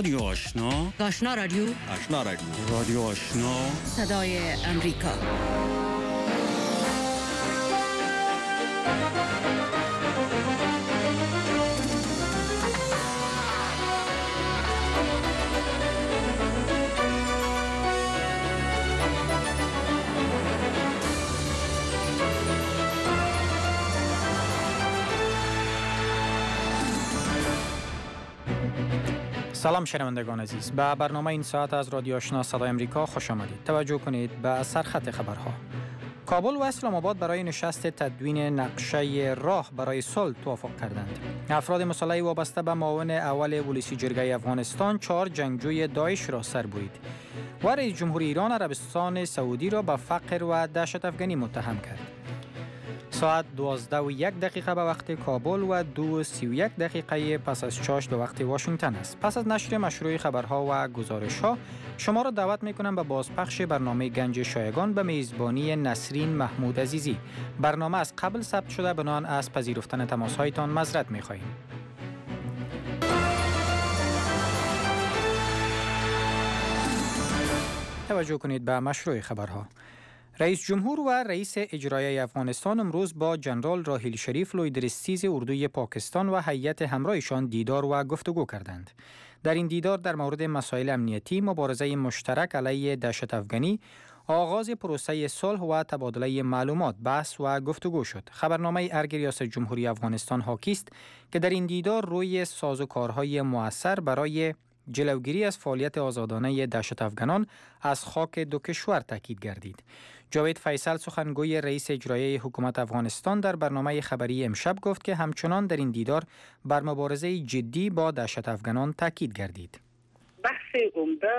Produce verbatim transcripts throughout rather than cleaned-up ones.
رادیو آشنا، آشنا رادیو آشنا رادیو رادیو آشنا، صدای امریکا. سلام شنوندگان عزیز، به برنامه این ساعت از رادیو آشنا صدای امریکا خوش آمدید. توجه کنید به سرخط خبرها. کابل و اسلام آباد برای نشست تدوین نقشه راه برای صلح توافق کردند. افراد مسلح وابسته به معاون اول ولسی جرگه افغانستان چهار جنگجوی داعش را سربرید و رئیس جمهور ایران عربستان سعودی را به فقر و دهشت افغانی متهم کرد. ساعت دوازده و یک دقیقه به وقت کابل و دو و سی و یک دقیقه پس از چاش به وقت واشنگتن است. پس از نشر مشروع خبرها و گزارش‌ها شما را دعوت می‌کنم به بازپخش برنامه گنج شایگان به میزبانی نسرین محمود عزیزی. برنامه از قبل ثبت شده، بنابراین از پذیرفتن تماس‌هایتان معذرت می‌خواهیم. توجه کنید به مشروع خبرها. رئیس جمهور و رئیس اجرایی افغانستان امروز با جنرال راحیل شریف لویدرستیز اردوی پاکستان و هیئت همراهشان دیدار و گفتگو کردند. در این دیدار در مورد مسائل امنیتی، مبارزه مشترک علیه دهشت افغانی، آغاز پروسه صلح و تبادله معلومات بحث و گفتگو شد. خبرنامه ارگ ریاست جمهوری افغانستان حاکی است که در این دیدار روی سازوکارهای مؤثر برای جلوگیری از فعالیت آزادانه دهشت افغانان از خاک دو کشور تاکید گردید. جاوید فیصل سخنگوی رئیس اجرایی حکومت افغانستان در برنامه خبری امشب گفت که همچنان در این دیدار بر مبارزه جدی با دهشت افغانان تاکید گردید. بحث عمده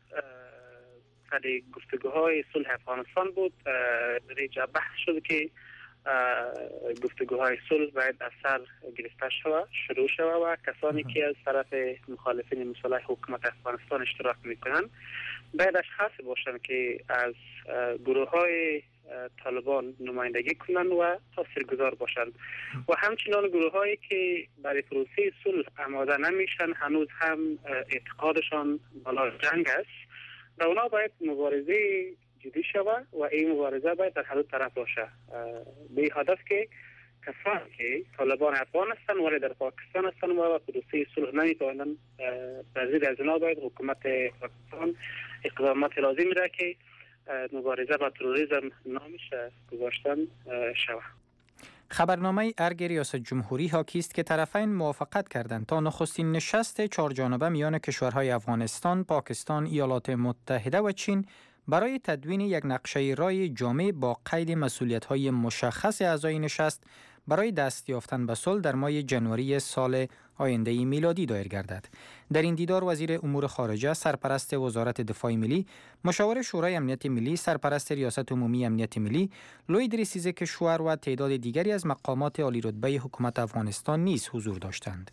در گفتگوهای صلح افغانستان بود. در اینجا بحث شد که گفتگوهای صلح باید از سر گرفته شود، شروع شود و کسانی که از طرف مخالفین مسلح حکومت افغانستان اشتراک میکنند باید اشخاصی باشند که از گروه های طالبان نمایندگی کنند و تاثیرگذار باشند و همچنان گروه هایی که برای پروسه صلح آماده نمیشن، هنوز هم اعتقادشان بالا جنگ است و اونا باید مبارزه جدی شود و این مبارزه باید در هر دو طرف باشه، به هدف که کسانی که طالبان افغان هستند ولی در پاکستان هستند و پروسه صلح نمیتوانند پذیر از اونا باید حکومت پاکستان اقدامات لازم را که مبارزه با تروریسم نامش گذاشتن شود. خبرنامه ارگ ریاست جمهوری حاکی است که طرفین موافقت کردند تا نخستین نشست چهارجانبه میان کشورهای افغانستان، پاکستان، ایالات متحده و چین برای تدوین یک نقشه راه جامع با قید مسئولیت‌های مشخص اعضای نشست برای دست یافتن به صلح در ماه ژانویه سال آینده میلادی دایر گردد. در این دیدار وزیر امور خارجه، سرپرست وزارت دفاع ملی، مشاور شورای امنیت ملی، سرپرست ریاست عمومی امنیت ملی، لویدرستیز کشور و تعداد دیگری از مقامات عالی رتبه حکومت افغانستان نیز حضور داشتند.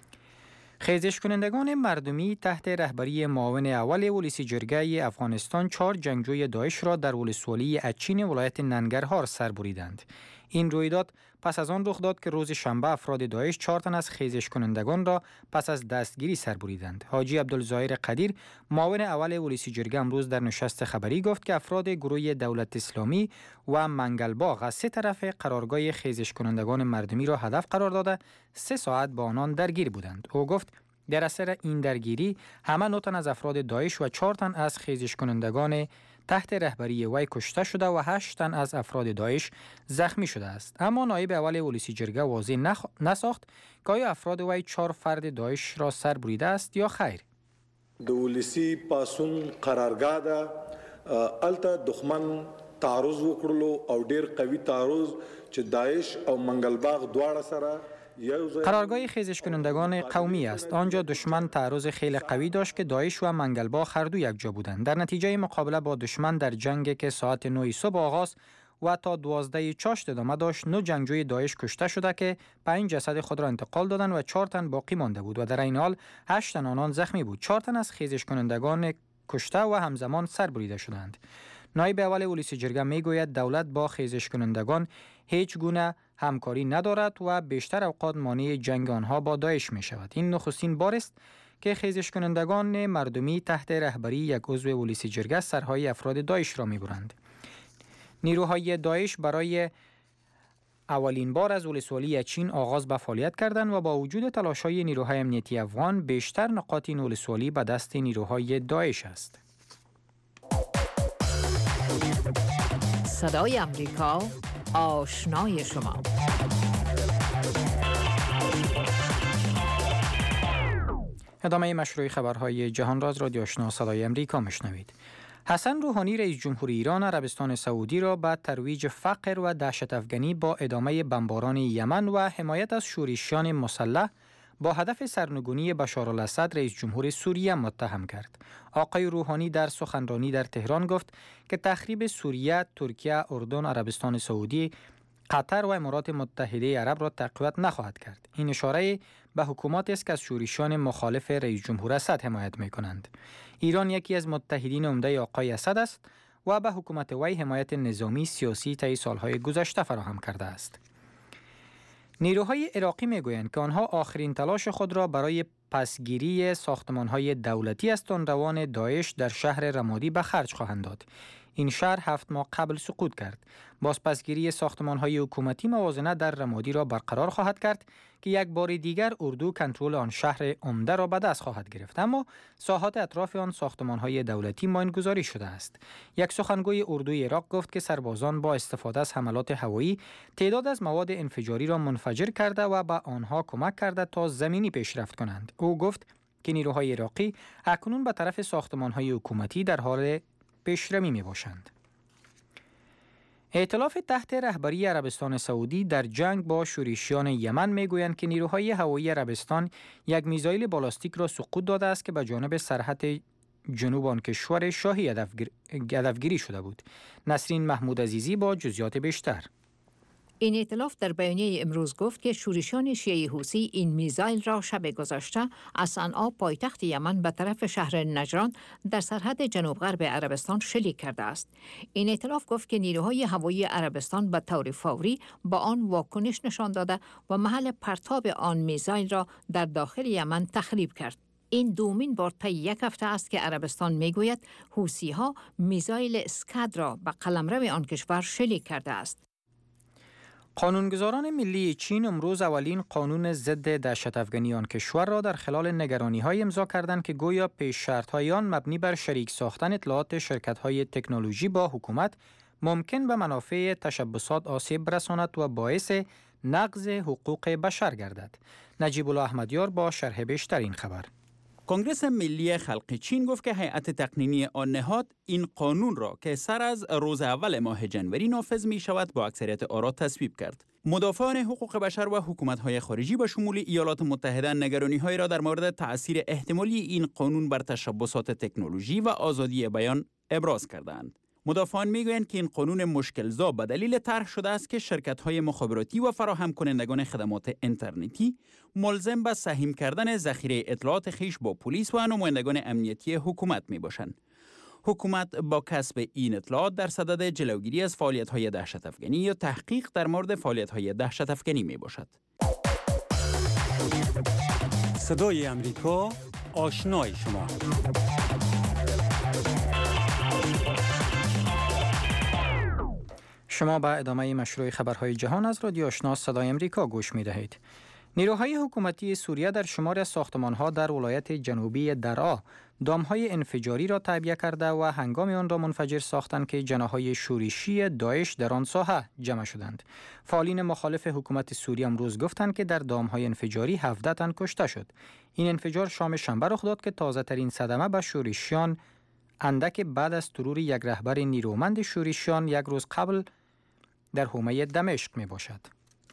خیزش کنندگان مردمی تحت رهبری معاون اول ولسی جرگه افغانستان چهار جنگجوی داعش را در ولسوالی اچین ولایت ننگرهار سربریدند. این رویداد پس از آن رخ داد که روز شنبه افراد داعش چهار تن از خیزش کنندگان را پس از دستگیری سربریدند. حاجی عبدالظاهر قدیر، معاون اول ولسی جرگه، امروز در نشست خبری گفت که افراد گروه دولت اسلامی و منگلباغ از سه طرف قرارگاه خیزش کنندگان مردمی را هدف قرار داده سه ساعت با آنان درگیر بودند. او گفت در اثر این درگیری همه نه تن از افراد داعش و چهار تن از خیزش کنندگان تحت رهبری وی کشته شده و هشت تن از افراد داعش زخمی شده است. اما نایب اول ولسی جرگه واضح نخ... نساخت که آیا افراد وی چهار فرد داعش را سر بریده است یا خیر. د ولسی پاسون قرارگاه ده الته دښمن تعرض وکړلو او ډیر قوي تعرض چې داعش او منگلباغ دواړه سره قرارگاه خیزش کنندگان قومی است. آنجا دشمن تعرض خیلی قوی داشت که داعش و منگلباغ هر دو یک جا بودند. در نتیجه مقابله با دشمن در جنگ که ساعت نه صبح آغاز و تا دوازده چاشت ادامه داشت، نه جنگجوی داعش کشته شده که پنج جسد خود را انتقال دادند و چهار تن باقی مانده بود و در این حال هشت تن آنان زخمی بود. چهار تن از خیزش کنندگان کشته و همزمان سربریده شدند. نایب اول ولسی جرگه میگوید دولت با خیزش کنندگان هیچ گونه همکاری ندارد و بیشتر اوقات مانع جنگ آنها با داعش می شود. این نخستین بار است که خیزش کنندگان مردمی تحت رهبری یک عضو پلیس جرگه سرهای افراد داعش را می‌برند. نیروهای داعش برای اولین بار از ولسوالی چین آغاز به فعالیت کردند و با وجود تلاش‌های نیروهای امنیتی افغان بیشتر نقاط این ولسوالی به دست نیروهای داعش است. صدای امریکا آشنای شما. ادامه مشروع خبرهای جهان را از رادیو آشنا صدای امریکا میشنوید. حسن روحانی رئیس جمهور ایران عربستان سعودی را به ترویج فقر و دهشت افغانی با ادامه بمباران یمن و حمایت از شورشیان مسلح با هدف سرنگونی بشارالاسد رئیس جمهور سوریه متهم کرد. آقای روحانی در سخنرانی در تهران گفت که تخریب سوریه، ترکیه، اردن، عربستان سعودی، قطر و امارات متحده عرب را تقویت نخواهد کرد. این اشاره به حکوماتی است که از شورشیان مخالف رئیس جمهور اسد حمایت می‌کنند. ایران یکی از متحدین عمده آقای اسد است و به حکومت وی حمایت نظامی سیاسی طی سالهای گذشته فراهم کرده است. نیروهای عراقی میگویند که آنها آخرین تلاش خود را برای پسگیری ساختمان‌های دولتی از تندروان داعش در شهر رمادی به خرج خواهند داد. این شهر هفت ماه قبل سقوط کرد. بازپسگیری ساختمان‌های حکومتی موازنه در رمادی را برقرار خواهد کرد که یک بار دیگر اردو کنترل آن شهر عمده را به دست خواهد گرفت، اما ساحات اطراف آن ساختمان‌های دولتی ماینگذاری شده است. یک سخنگوی اردوی عراق گفت که سربازان با استفاده از حملات هوایی تعداد از مواد انفجاری را منفجر کرده و به آنها کمک کرده تا زمینی پیشرفت کنند. او گفت که نیروهای عراقی اکنون به طرف ساختمان‌های حکومتی در حال پیشروی می باشند. ائتلاف تحت رهبری عربستان سعودی در جنگ با شورشیان یمن می گویند که نیروهای هوایی عربستان یک میزایل بالاستیک را سقوط داده است که به جانب سرحد جنوب آن کشور شاهی هدفگیری شده بود. نسرین محمود عزیزی با جزئیات بیشتر. این ائتلاف در بیانیه امروز گفت که شورشیان شیعه حوثی این میزایل را شب گذشته از صنعا پایتخت یمن به طرف شهر نجران در سرحد جنوب غرب عربستان شلیک کرده است. این ائتلاف گفت که نیروهای هوایی عربستان به طور فوری با آن واکنش نشان داده و محل پرتاب آن میزایل را در داخل یمن تخریب کرد. این دومین بار طی یک هفته است که عربستان میگوید حوثی‌ها میزایل اسکد را به قلمرو آن کشور شلیک کرده است. قانونگذاران ملی چین امروز اولین قانون ضد دهشت افغانی آن کشور را در خلال نگرانی‌های امضا کردند که گویا پیش شرط‌های آن مبنی بر شریک ساختن اطلاعات شرکت‌های تکنولوژی با حکومت ممکن به منافع تشبثات آسیب برساند و باعث نقض حقوق بشر گردد. نجیب الله احمدیار با شرح بیشتر این خبر. کنگره ملی خلق چین گفت که هیئت تقنینی آن نهاد این قانون را که سر از روز اول ماه جنوری نافذ می شود با اکثریت آرا تصویب کرد. مدافعان حقوق بشر و حکومت‌های خارجی به شمول ایالات متحده نگرانی‌های را در مورد تأثیر احتمالی این قانون بر تشبثات تکنولوژی و آزادی بیان ابراز کردند. مدافعان میگویند که این قانون مشکل‌زا به دلیل طرح شده است که شرکت‌های مخابراتی و فراهم کنندگان خدمات اینترنتی ملزم به سهیم کردن ذخیره اطلاعات خیش با پلیس و نمایندگان امنیتی حکومت میباشند. حکومت با کسب این اطلاعات در صدد جلوگیری از فعالیت‌های دهشت افغانی یا تحقیق در مورد فعالیت‌های دهشت افغانی میباشد. صدای امریکا آشنای شما. شما به ادامه مشروع خبرهای جهان از رادیو آشنا صدای امریکا گوش می دهید. نیروهای حکومتی سوریه در شمار از ساختمان‌ها در ولایت جنوبی درعا دام‌های انفجاری را تعبیه کرده و هنگام آن را منفجر ساختند که جناح‌های شورشی داعش در آن ساحه جمع شدند. فعالین مخالف حکومت سوریه امروز گفتند که در دام‌های انفجاری هفده تن کشته شد. این انفجار شام شنبه رخ داد که تازه‌ترین صدمه به شورشیان اندک بعد از ترور یک رهبر نیرومند شورشیان یک روز قبل در حومه دمشق می باشد.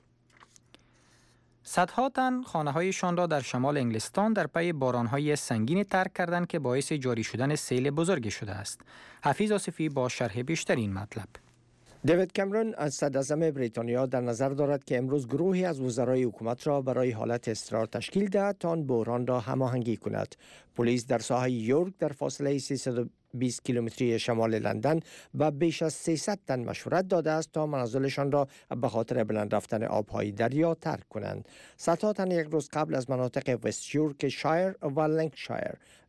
صدها تن خانه‌هایشان را در شمال انگلستان در پی باران‌های سنگین ترک کردند که باعث جاری شدن سیل بزرگی شده است. حفیظ آصفی با شرح بیشتر این مطلب. دیوید کامرون از صدراعظم بریتانیا در نظر دارد که امروز گروهی از وزرای حکومت را برای حالت اضطرار تشکیل دهد تا آن بحران را هماهنگی کند. پلیس در ساحه یورک در فاصله سیصد بیست کیلومتری شمال لندن و بیش از سیصد تن مشورت داده است تا منازلشان را به خاطر بلند رفتن آبهای دریا ترک کنند. صدها تن یک روز قبل از مناطق وستیورک شایر و لنکشایر